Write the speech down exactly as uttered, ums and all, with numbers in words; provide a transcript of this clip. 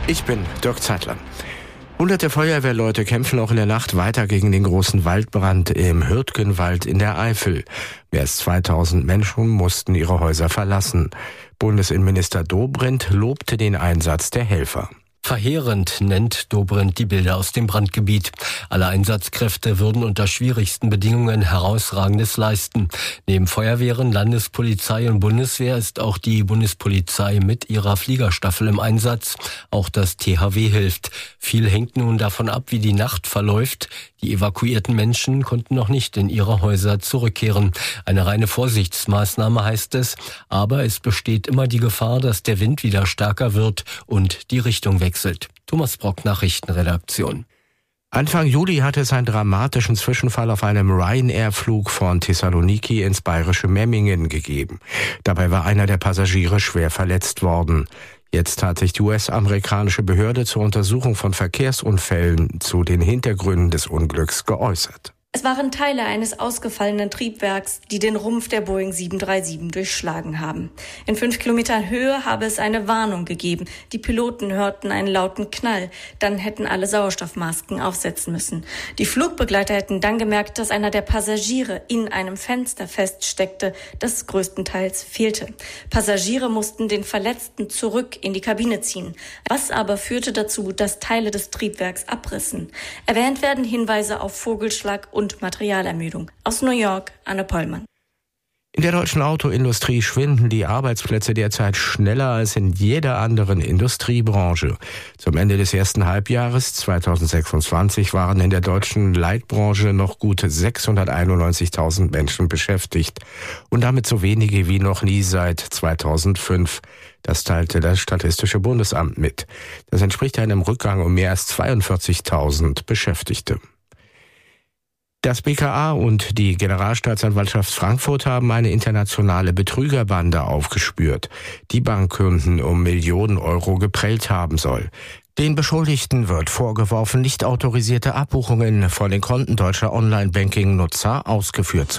Ich bin Dirk Zeitler. Hunderte Feuerwehrleute kämpfen auch in der Nacht weiter gegen den großen Waldbrand im Hürtgenwald in der Eifel. Mehr als zweitausend Menschen mussten ihre Häuser verlassen. Bundesinnenminister Dobrindt lobte den Einsatz der Helfer. Verheerend nennt Dobrindt die Bilder aus dem Brandgebiet. Alle Einsatzkräfte würden unter schwierigsten Bedingungen Herausragendes leisten. Neben Feuerwehren, Landespolizei und Bundeswehr ist auch die Bundespolizei mit ihrer Fliegerstaffel im Einsatz. Auch das T H W hilft. Viel hängt nun davon ab, wie die Nacht verläuft. Die evakuierten Menschen konnten noch nicht in ihre Häuser zurückkehren. Eine reine Vorsichtsmaßnahme heißt es, aber es besteht immer die Gefahr, dass der Wind wieder stärker wird und die Richtung wechselt. Thomas Brock, Nachrichtenredaktion. Anfang Juli hatte es einen dramatischen Zwischenfall auf einem Ryanair-Flug von Thessaloniki ins bayerische Memmingen gegeben. Dabei war einer der Passagiere schwer verletzt worden. Jetzt hat sich die U S-amerikanische Behörde zur Untersuchung von Verkehrsunfällen zu den Hintergründen des Unglücks geäußert. Es waren Teile eines ausgefallenen Triebwerks, die den Rumpf der Boeing sieben drei sieben durchschlagen haben. In fünf Kilometern Höhe habe es eine Warnung gegeben. Die Piloten hörten einen lauten Knall. Dann hätten alle Sauerstoffmasken aufsetzen müssen. Die Flugbegleiter hätten dann gemerkt, dass einer der Passagiere in einem Fenster feststeckte, das größtenteils fehlte. Passagiere mussten den Verletzten zurück in die Kabine ziehen. Was aber führte dazu, dass Teile des Triebwerks abrissen. Erwähnt werden Hinweise auf Vogelschlag und und Materialermüdung. Aus New York, Anne Pollmann. In der deutschen Autoindustrie schwinden die Arbeitsplätze derzeit schneller als in jeder anderen Industriebranche. Zum Ende des ersten Halbjahres zweitausendsechsundzwanzig waren in der deutschen Leitbranche noch gut sechshunderteinundneunzigtausend Menschen beschäftigt und damit so wenige wie noch nie seit zweitausendfünf. Das teilte das Statistische Bundesamt mit. Das entspricht einem Rückgang um mehr als zweiundvierzigtausend Beschäftigte. Das B K A und die Generalstaatsanwaltschaft Frankfurt haben eine internationale Betrügerbande aufgespürt, die Bankkunden um Millionen Euro geprellt haben soll. Den Beschuldigten wird vorgeworfen, nicht autorisierte Abbuchungen von den Konten deutscher Online-Banking-Nutzer ausgeführt zu haben.